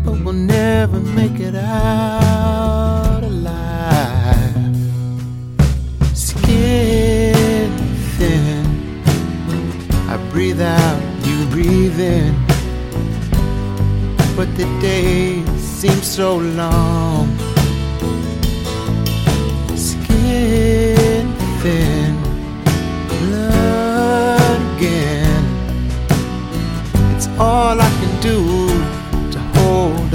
but we'll never make it out alive. Skin thin, I breathe out, you breathe in, but the days seem so long.